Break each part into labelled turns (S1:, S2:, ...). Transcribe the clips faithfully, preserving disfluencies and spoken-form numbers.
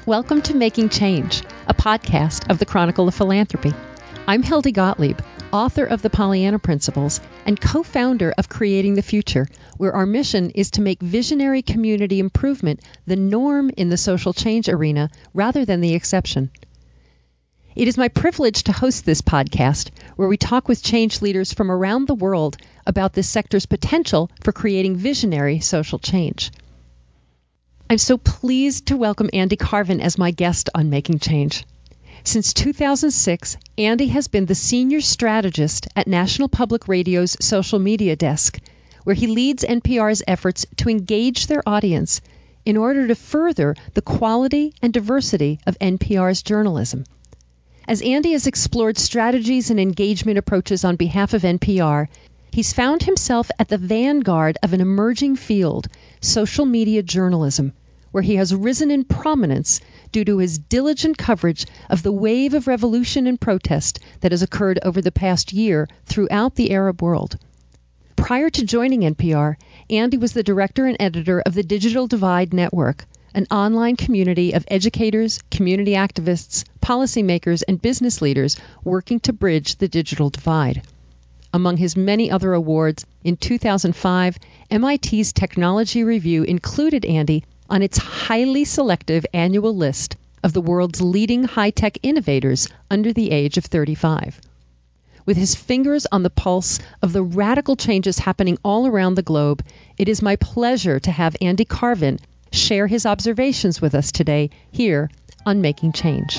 S1: Welcome to Making Change, a podcast of the Chronicle of Philanthropy. I'm Hildy Gottlieb, author of the Pollyanna Principles and co-founder of Creating the Future, where our mission is to make visionary community improvement the norm in the social change arena rather than the exception. It is my privilege to host this podcast, where we talk with change leaders from around the world about this sector's potential for creating visionary social change. I'm so pleased to welcome Andy Carvin as my guest on Making Change. Since two thousand six, Andy has been the senior strategist at National Public Radio's social media desk, where he leads N P R's efforts to engage their audience in order to further the quality and diversity of N P R's journalism. As Andy has explored strategies and engagement approaches on behalf of N P R, he's found himself at the vanguard of an emerging field, social media journalism, where he has risen in prominence due to his diligent coverage of the wave of revolution and protest that has occurred over the past year throughout the Arab world. Prior to joining N P R, Andy was the director and editor of the Digital Divide Network, an online community of educators, community activists, policymakers, and business leaders working to bridge the digital divide. Among his many other awards, in two thousand five, M I T's Technology Review included Andy on its highly selective annual list of the world's leading high-tech innovators under the age of thirty-five. With his fingers on the pulse of the radical changes happening all around the globe, it is my pleasure to have Andy Carvin share his observations with us today here on Making Change.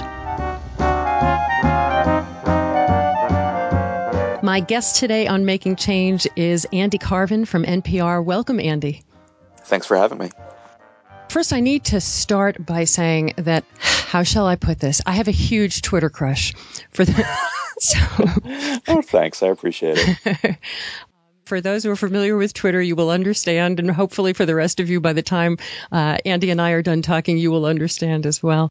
S1: My guest today on Making Change is Andy Carvin from N P R. Welcome, Andy.
S2: Thanks for having me.
S1: First, I need to start by saying that, how shall I put this? I have a huge Twitter crush for the. so,
S2: oh, thanks. I appreciate it.
S1: For those who are familiar with Twitter, you will understand, and hopefully for the rest of you, by the time uh, Andy and I are done talking, you will understand as well.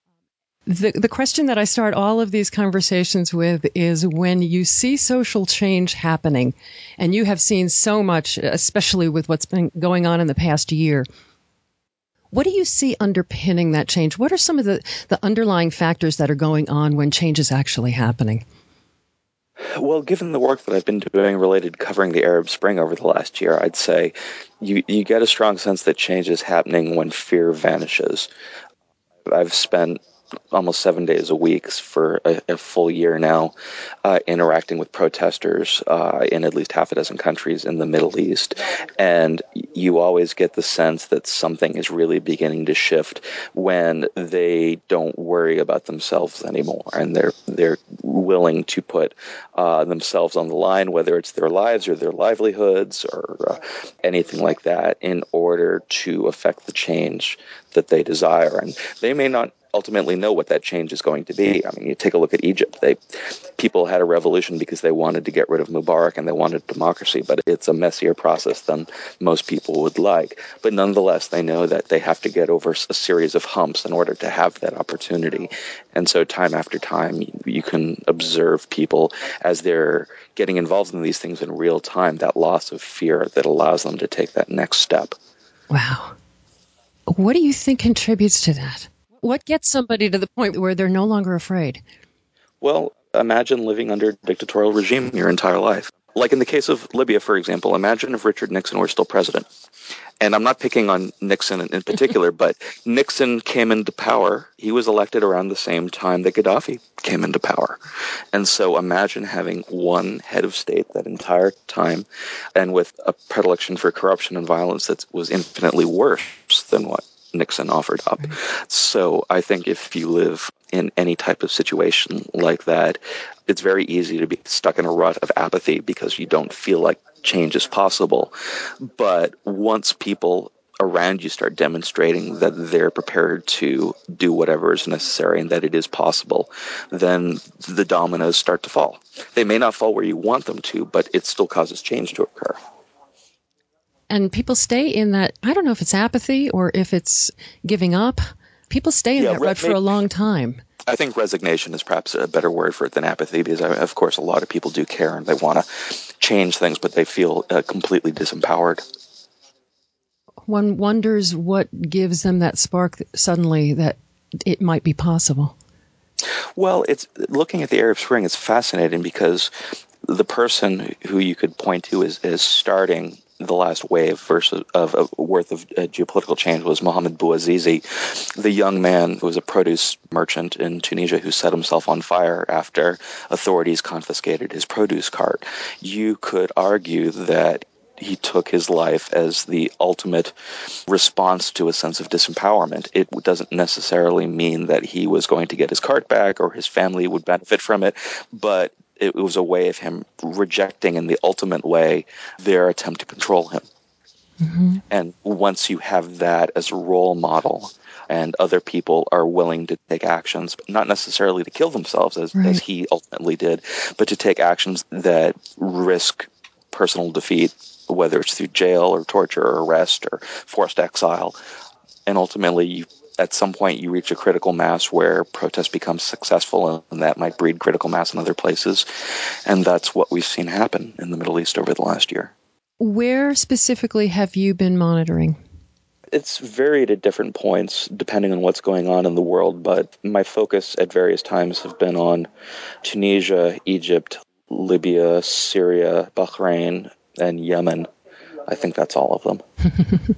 S1: The, the question that I start all of these conversations with is, when you see social change happening, and you have seen so much, especially with what's been going on in the past year, what do you see underpinning that change? What are some of the, the underlying factors that are going on when change is actually happening?
S2: Well, given the work that I've been doing related to covering the Arab Spring over the last year, I'd say you, you get a strong sense that change is happening when fear vanishes. I've spent almost seven days a week for a, a full year now, uh, interacting with protesters uh, in at least half a dozen countries in the Middle East. And you always get the sense that something is really beginning to shift when they don't worry about themselves anymore, and they're they're willing to put uh, themselves on the line, whether it's their lives or their livelihoods or uh, anything like that, in order to affect the change that they desire. And they may not ultimately know what that change is going to be. I mean, you take a look at Egypt. They people had a revolution because they wanted to get rid of Mubarak and they wanted democracy, but it's a messier process than most people would like. But nonetheless, they know that they have to get over a series of humps in order to have that opportunity. And so time after time, you, you can observe people as they're getting involved in these things in real time, that loss of fear that allows them to take that next step.
S1: Wow. What do you think contributes to that? What gets somebody to the point where they're no longer afraid?
S2: Well, imagine living under a dictatorial regime your entire life. Like in the case of Libya, for example, imagine if Richard Nixon were still president. And I'm not picking on Nixon in particular, but Nixon came into power. He was elected around the same time that Gaddafi came into power. And so imagine having one head of state that entire time, and with a predilection for corruption and violence that was infinitely worse than what Nixon offered up. Right. So I think if you live in any type of situation like that, it's very easy to be stuck in a rut of apathy because you don't feel like change is possible. But once people around you start demonstrating that they're prepared to do whatever is necessary and that it is possible, then the dominoes start to fall. They may not fall where you want them to, but it still causes change to occur.
S1: And people stay in that, I don't know if it's apathy or if it's giving up. People stay in
S2: yeah,
S1: that rut for a long time.
S2: I think resignation is perhaps a better word for it than apathy, because, of course, a lot of people do care and they want to change things, but they feel uh, completely disempowered.
S1: One wonders what gives them that spark suddenly that it might be possible?
S2: Well, it's looking at the Arab Spring, it's fascinating because the person who you could point to as, as starting the last wave versus of, of worth of uh, geopolitical change was Mohammed Bouazizi, the young man who was a produce merchant in Tunisia who set himself on fire after authorities confiscated his produce cart. You could argue that he took his life as the ultimate response to a sense of disempowerment. It doesn't necessarily mean that he was going to get his cart back or his family would benefit from it, but it was a way of him rejecting in the ultimate way their attempt to control him. Mm-hmm. And once you have that as a role model and other people are willing to take actions, not necessarily to kill themselves as, right. as he ultimately did, but to take actions that risk personal defeat, whether it's through jail or torture or arrest or forced exile. And ultimately, you, at some point, you reach a critical mass where protest becomes successful, and that might breed critical mass in other places. And that's what we've seen happen in the Middle East over the last year.
S1: Where specifically have you been monitoring?
S2: It's varied at different points, depending on what's going on in the world, but my focus at various times have been on Tunisia, Egypt, Libya, Syria, Bahrain, and Yemen. I think that's all of them.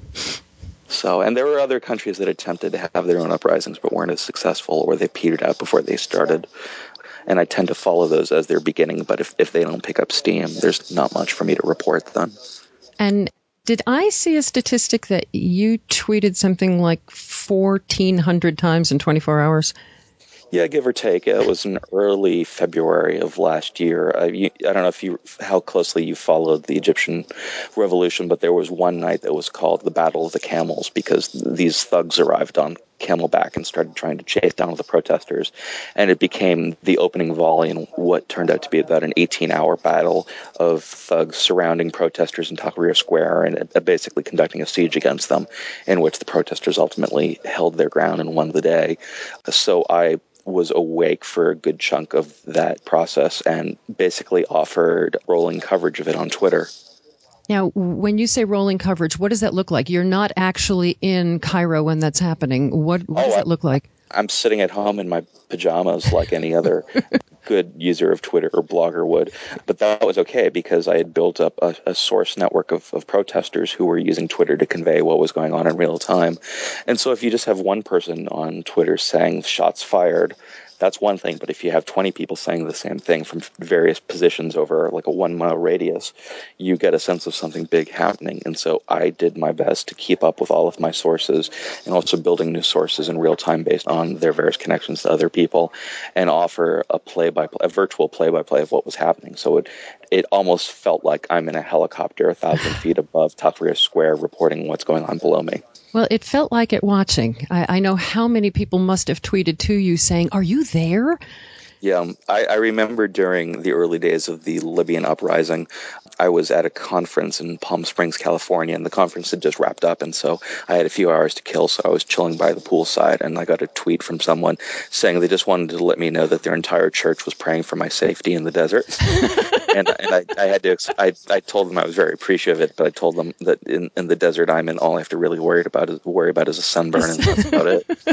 S2: So, and there were other countries that attempted to have their own uprisings but weren't as successful, or they petered out before they started. And I tend to follow those as they're beginning, but if, if they don't pick up steam, there's not much for me to report then.
S1: And did I see a statistic that you tweeted something like fourteen hundred times in twenty-four hours?
S2: Yeah, give or take. It was in early February of last year. Uh, you, I don't know if you how closely you followed the Egyptian revolution, but there was one night that was called the Battle of the Camels because these thugs arrived on camelback and started trying to chase down the protesters. And it became the opening volley in what turned out to be about an eighteen-hour battle of thugs surrounding protesters in Tahrir Square and uh, basically conducting a siege against them, in which the protesters ultimately held their ground and won the day. So I was awake for a good chunk of that process and basically offered rolling coverage of it on Twitter.
S1: Now, when you say rolling coverage, what does that look like? You're not actually in Cairo when that's happening. What, what oh, does that look like?
S2: I'm sitting at home in my pajamas like any other good user of Twitter or blogger would. But that was okay because I had built up a, a source network of, of protesters who were using Twitter to convey what was going on in real time. And so if you just have one person on Twitter saying shots fired, that's one thing. But if you have twenty people saying the same thing from various positions over like a one mile radius, you get a sense of something big happening. And so I did my best to keep up with all of my sources and also building new sources in real time based on their various connections to other people and offer a play by play, a virtual play by play of what was happening. So it, it almost felt like I'm in a helicopter a thousand feet above Tahrir Square reporting what's going on below me.
S1: Well, it felt like it watching. I, I know how many people must have tweeted to you saying, "Are you there?"
S2: Yeah, I, I remember during the early days of the Libyan uprising, I was at a conference in Palm Springs, California, and the conference had just wrapped up, and so I had a few hours to kill, so I was chilling by the poolside, and I got a tweet from someone saying they just wanted to let me know that their entire church was praying for my safety in the desert. and and I, I had to, I, I told them I was very appreciative of it, but I told them that in, in the desert I'm in, all I have to really worry about is, worry about is a sunburn, and that's about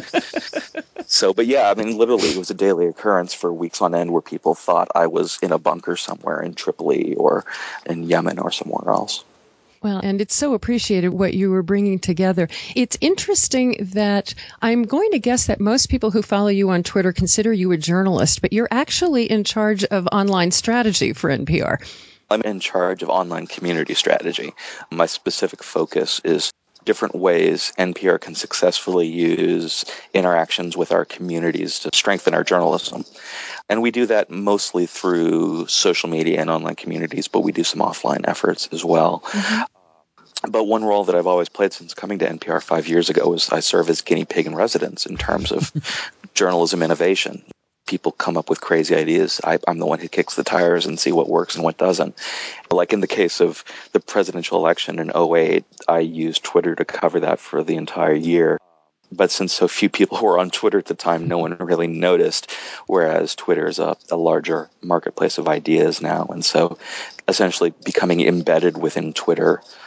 S2: it. So, but yeah, I mean, literally, it was a daily occurrence for weeks on end where people thought I was in a bunker somewhere in Tripoli or in Yemen or somewhere else.
S1: Well, and it's so appreciated what you were bringing together. It's interesting that I'm going to guess that most people who follow you on Twitter consider you a journalist, but you're actually in charge of online strategy for N P R.
S2: I'm in charge of online community strategy. My specific focus is different ways N P R can successfully use interactions with our communities to strengthen our journalism. And we do that mostly through social media and online communities, but we do some offline efforts as well. Mm-hmm. But one role that I've always played since coming to N P R five years ago is I serve as guinea pig in residence in terms of journalism innovation. People come up with crazy ideas. I, I'm the one who kicks the tires and see what works and what doesn't. Like in the case of the presidential election in oh eight, I used Twitter to cover that for the entire year. But since so few people were on Twitter at the time, no one really noticed, whereas Twitter is a, a larger marketplace of ideas now. And so essentially becoming embedded within Twitter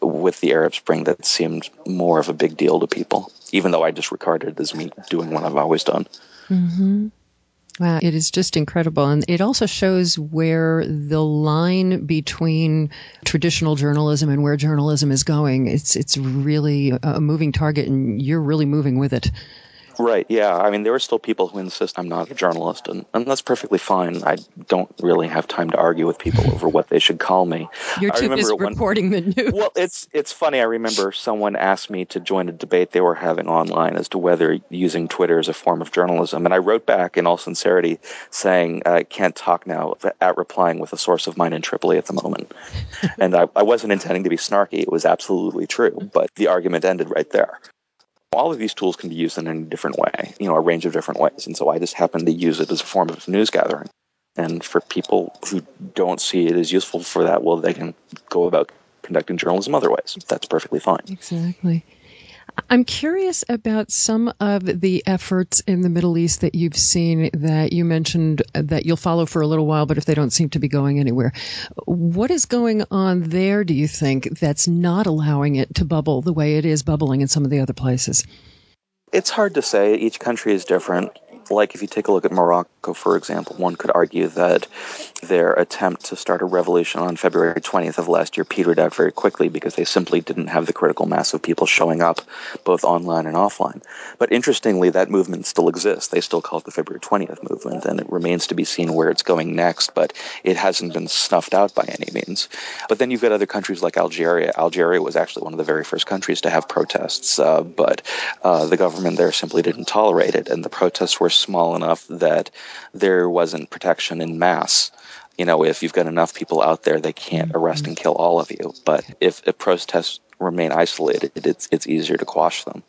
S2: with the Arab Spring that seemed more of a big deal to people, even though I just regarded it as me doing what I've always done.
S1: Mm-hmm. Wow, it is just incredible. And it also shows where the line between traditional journalism and where journalism is going. It's it's really a moving target, and you're really moving with it.
S2: Right, yeah. I mean, there are still people who insist I'm not a journalist, and, and that's perfectly fine. I don't really have time to argue with people over what they should call me.
S1: You're
S2: I
S1: too busy
S2: when,
S1: reporting the news.
S2: Well, it's it's funny. I remember someone asked me to join a debate they were having online as to whether using Twitter is a form of journalism, and I wrote back in all sincerity saying I can't talk now, at replying with a source of mine in Tripoli at the moment. And I, I wasn't intending to be snarky. It was absolutely true, but the argument ended right there. All of these tools can be used in a different way, you know, a range of different ways. And so I just happen to use it as a form of news gathering. And for people who don't see it as useful for that, well, they can go about conducting journalism other ways. That's perfectly fine.
S1: Exactly. I'm curious about some of the efforts in the Middle East that you've seen that you mentioned that you'll follow for a little while, but if they don't seem to be going anywhere. What is going on there, do you think, that's not allowing it to bubble the way it is bubbling in some of the other places?
S2: It's hard to say. Each country is different. Like if you take a look at Morocco, for example, one could argue that their attempt to start a revolution on February twentieth of last year petered out very quickly because they simply didn't have the critical mass of people showing up both online and offline. But interestingly, that movement still exists. They still call it the February twentieth movement, and it remains to be seen where it's going next, but it hasn't been snuffed out by any means. But then you've got other countries like Algeria. Algeria was actually one of the very first countries to have protests, uh, but uh, the government there simply didn't tolerate it, and the protests were small enough that there wasn't protection in mass. You know, if you've got enough people out there, they can't arrest and kill all of you. But if, if protests remain isolated, it's it's easier to quash them.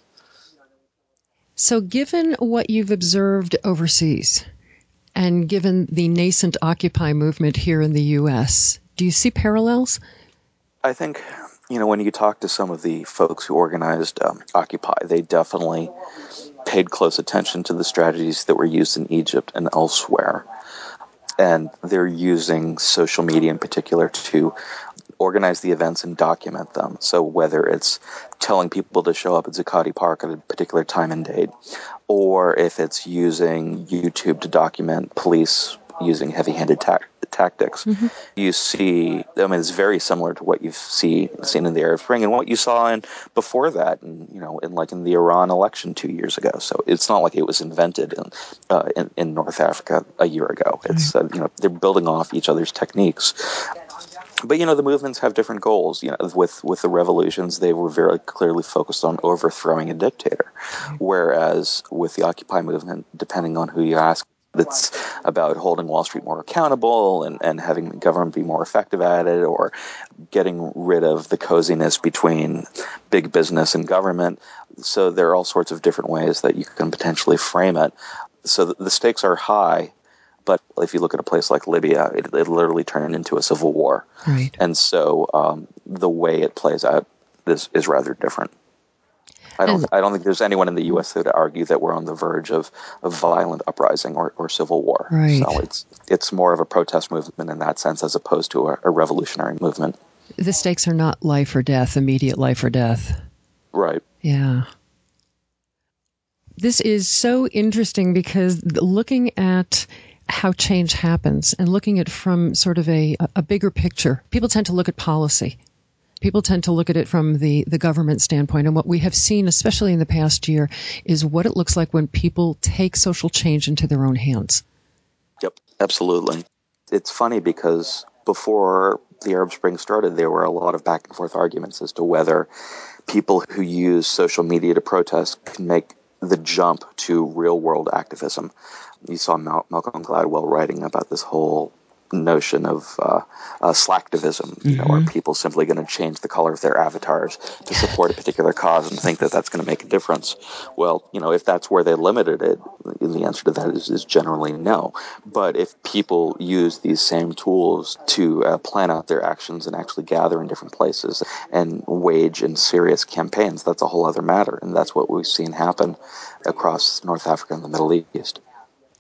S1: So given what you've observed overseas, and given the nascent Occupy movement here in the U S, do you see parallels?
S2: I think, you know, when you talk to some of the folks who organized um, Occupy, they definitely paid close attention to the strategies that were used in Egypt and elsewhere. And they're using social media in particular to organize the events and document them. So whether it's telling people to show up at Zuccotti Park at a particular time and date, or if it's using YouTube to document police using heavy-handed ta- tactics, mm-hmm. you see, I mean, it's very similar to what you've see, seen in the Arab Spring and what you saw in before that, and you know, in like in the Iran election two years ago. So it's not like it was invented in uh, in, in North Africa a year ago. It's uh, you know, they're building off each other's techniques. But, you know, the movements have different goals. You know, with, with the revolutions, they were very clearly focused on overthrowing a dictator. Whereas with the Occupy movement, depending on who you ask, it's about holding Wall Street more accountable and, and having the government be more effective at it, or getting rid of the coziness between big business and government. So there are all sorts of different ways that you can potentially frame it. So the, the stakes are high. But if you look at a place like Libya, it, it literally turned into a civil war.
S1: Right.
S2: And so um, the way it plays out is, is rather different. I don't I don't think there's anyone in the U S that would argue that we're on the verge of a violent uprising or, or civil war.
S1: Right.
S2: So it's it's more of a protest movement in that sense as opposed to a, a revolutionary movement.
S1: The stakes are not life or death, immediate life or death.
S2: Right.
S1: Yeah. This is so interesting because looking at how change happens and looking at from sort of a, a bigger picture, people tend to look at policy. People tend to look at it from the, the government standpoint. And what we have seen, especially in the past year, is what it looks like when people take social change into their own hands.
S2: Yep, absolutely. It's funny because before the Arab Spring started, there were a lot of back and forth arguments as to whether people who use social media to protest can make the jump to real world activism. You saw Mal- Malcolm Gladwell writing about this whole notion of uh, uh, slacktivism. You know,
S1: Mm-hmm.
S2: are people simply going to change the color of their avatars to support a particular cause and think that that's going to make a difference? Well, you know, if that's where they limited it, the answer to that is, is generally no. But if people use these same tools to uh, plan out their actions and actually gather in different places and wage in serious campaigns, that's a whole other matter. And that's what we've seen happen across North Africa and the Middle East.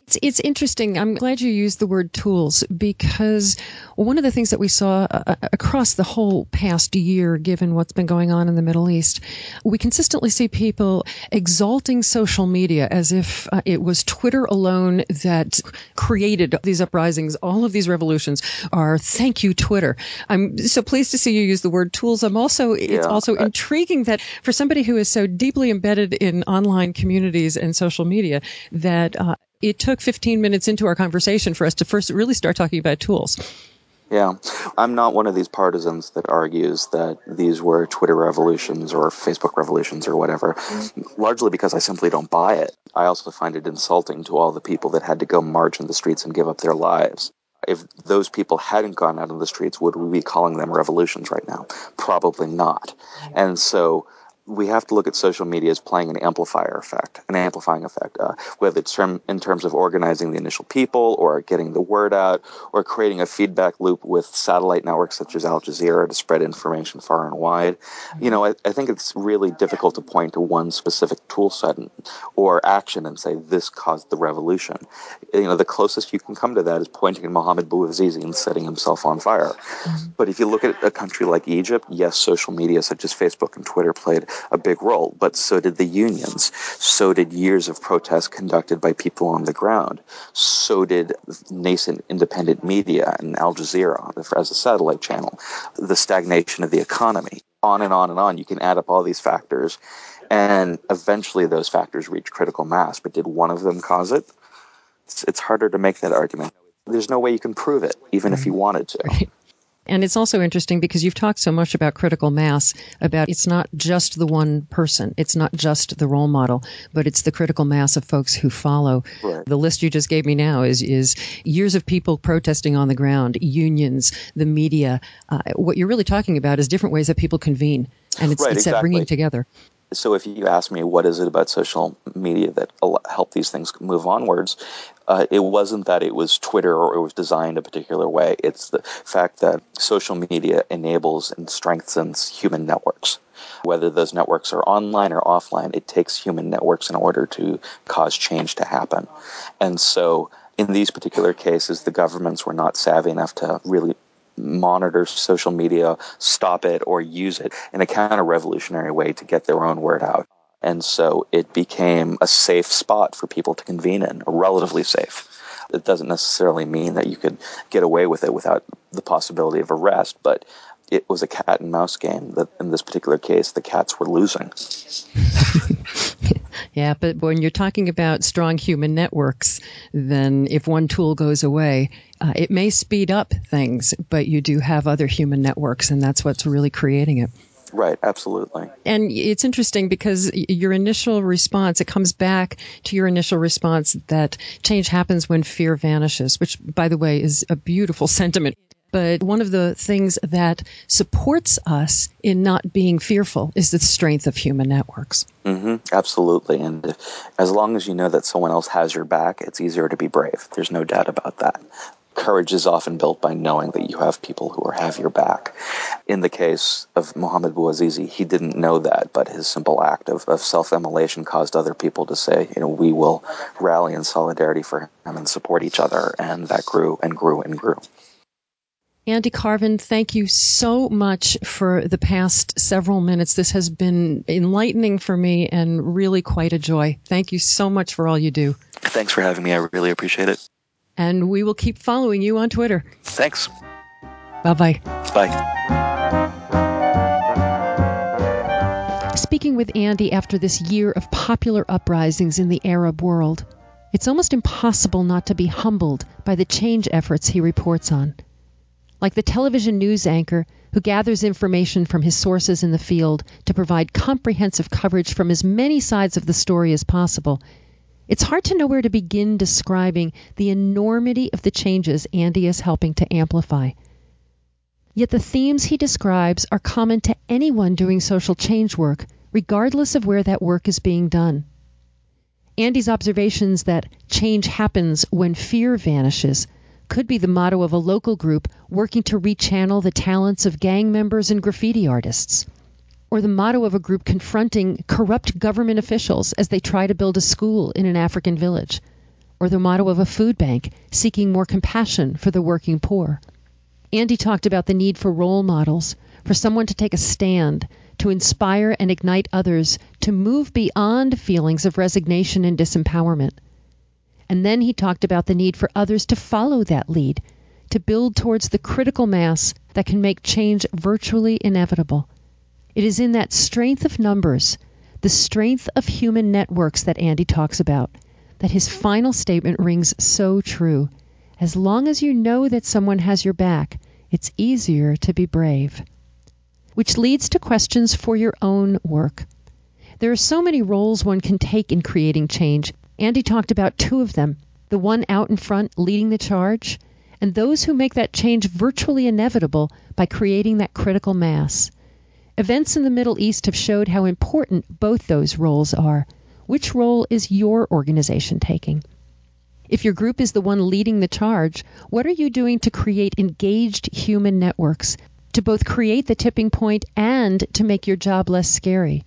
S1: It's, it's interesting. I'm glad you used the word tools, because one of the things that we saw uh, across the whole past year, given what's been going on in the Middle East, we consistently see people exalting social media as if uh, it was Twitter alone that created these uprisings. All of these revolutions are thank you, Twitter. I'm so pleased to see you use the word tools. I'm also, it's
S2: Yeah,
S1: also
S2: I,
S1: intriguing that for somebody who is so deeply embedded in online communities and social media, that uh, it took fifteen minutes into our conversation for us to first really start talking about tools.
S2: Yeah, I'm not one of these partisans that argues that these were Twitter revolutions or Facebook revolutions or whatever, largely because I simply don't buy it. I also find it insulting to all the people that had to go march in the streets and give up their lives. If those people hadn't gone out in the streets, would we be calling them revolutions right now? Probably not. And so we have to look at social media as playing an amplifier effect, an amplifying effect, uh, whether it's term, in terms of organizing the initial people or getting the word out or creating a feedback loop with satellite networks such as Al Jazeera to spread information far and wide. You know, I, I think it's really difficult to point to one specific tool set or action and say this caused the revolution. You know, the closest you can come to that is pointing at Mohammed Bouazizi and setting himself on fire. Mm-hmm. But if you look at a country like Egypt, yes, social media such as Facebook and Twitter played a big role, but so did the unions. So did years of protests conducted by people on the ground. So did nascent independent media and Al Jazeera as a satellite channel. The stagnation of the economy. On and on and on. You can add up all these factors, and eventually those factors reach critical mass. But did one of them cause it? It's, it's harder to make that argument. There's no way you can prove it, even right. if you wanted to.
S1: Right. And it's also interesting because you've talked so much about critical mass, about it's not just the one person, it's not just the role model, but it's the critical mass of folks who follow.
S2: Right.
S1: The list you just gave me now is is years of people protesting on the ground, unions, the media. Uh, what you're really talking about is different ways that people convene, and it's,
S2: right,
S1: it's
S2: exactly.
S1: that bringing together.
S2: So if you ask me what is it about social media that help these things move onwards, uh, it wasn't that it was Twitter or it was designed a particular way. It's the fact that social media enables and strengthens human networks. Whether those networks are online or offline, it takes human networks in order to cause change to happen. And so in these particular cases, the governments were not savvy enough to really monitor social media, stop it, or use it in a counter-revolutionary way to get their own word out. And so it became a safe spot for people to convene in, relatively safe. It doesn't necessarily mean that you could get away with it without the possibility of arrest, but it was a cat and mouse game that in this particular case, the cats were losing.
S1: Yeah, but when you're talking about strong human networks, then if one tool goes away, uh, it may speed up things, but you do have other human networks, and that's what's really creating it.
S2: Right, absolutely.
S1: And it's interesting because your initial response, it comes back to your initial response that change happens when fear vanishes, which, by the way, is a beautiful sentiment. But one of the things that supports us in not being fearful is the strength of human networks.
S2: Mm-hmm, absolutely. And if, as long as you know that someone else has your back, it's easier to be brave. There's no doubt about that. Courage is often built by knowing that you have people who have your back. In the case of Mohammed Bouazizi, he didn't know that, but his simple act of, of self-immolation caused other people to say, you know, we will rally in solidarity for him and support each other. And that grew and grew and grew.
S1: Andy Carvin, thank you so much for the past several minutes. This has been enlightening for me and really quite a joy. Thank you so much for all you do.
S2: Thanks for having me. I really appreciate it.
S1: And we will keep following you on Twitter.
S2: Thanks.
S1: Bye-bye.
S2: Bye.
S1: Speaking with Andy after this year of popular uprisings in the Arab world, it's almost impossible not to be humbled by the change efforts he reports on. Like the television news anchor who gathers information from his sources in the field to provide comprehensive coverage from as many sides of the story as possible, it's hard to know where to begin describing the enormity of the changes Andy is helping to amplify. Yet the themes he describes are common to anyone doing social change work, regardless of where that work is being done. Andy's observations that change happens when fear vanishes could be the motto of a local group working to rechannel the talents of gang members and graffiti artists, or the motto of a group confronting corrupt government officials as they try to build a school in an African village, or the motto of a food bank, seeking more compassion for the working poor. Andy talked about the need for role models, for someone to take a stand, to inspire and ignite others to move beyond feelings of resignation and disempowerment. And then he talked about the need for others to follow that lead, to build towards the critical mass that can make change virtually inevitable. It is in that strength of numbers, the strength of human networks that Andy talks about, that his final statement rings so true. As long as you know that someone has your back, it's easier to be brave. Which leads to questions for your own work. There are so many roles one can take in creating change. Andy talked about two of them, the one out in front leading the charge, and those who make that change virtually inevitable by creating that critical mass. Events in the Middle East have showed how important both those roles are. Which role is your organization taking? If your group is the one leading the charge, what are you doing to create engaged human networks, to both create the tipping point and to make your job less scary?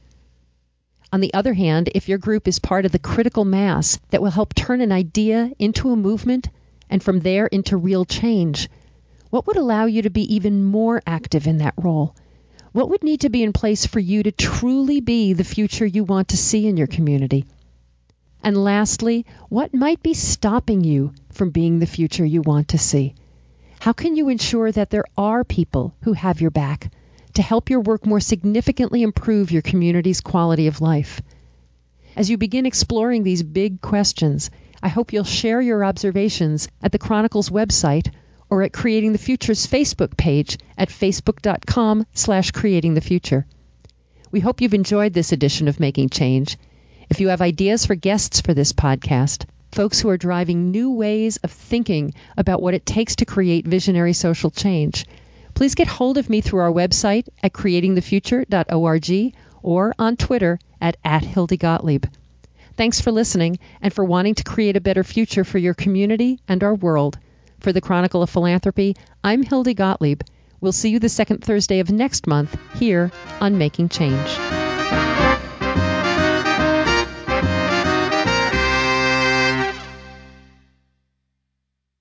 S1: On the other hand, if your group is part of the critical mass that will help turn an idea into a movement and from there into real change, what would allow you to be even more active in that role? What would need to be in place for you to truly be the future you want to see in your community? And lastly, what might be stopping you from being the future you want to see? How can you ensure that there are people who have your back to help your work more significantly improve your community's quality of life? As you begin exploring these big questions, I hope you'll share your observations at the Chronicle's website or at Creating the Future's Facebook page at facebook.com slash creating the future. We hope you've enjoyed this edition of Making Change. If you have ideas for guests for this podcast, folks who are driving new ways of thinking about what it takes to create visionary social change, please get hold of me through our website at creating the future dot org or on Twitter at, at Hildy Gottlieb. Thanks for listening and for wanting to create a better future for your community and our world. For the Chronicle of Philanthropy, I'm Hildy Gottlieb. We'll see you the second Thursday of next month here on Making Change.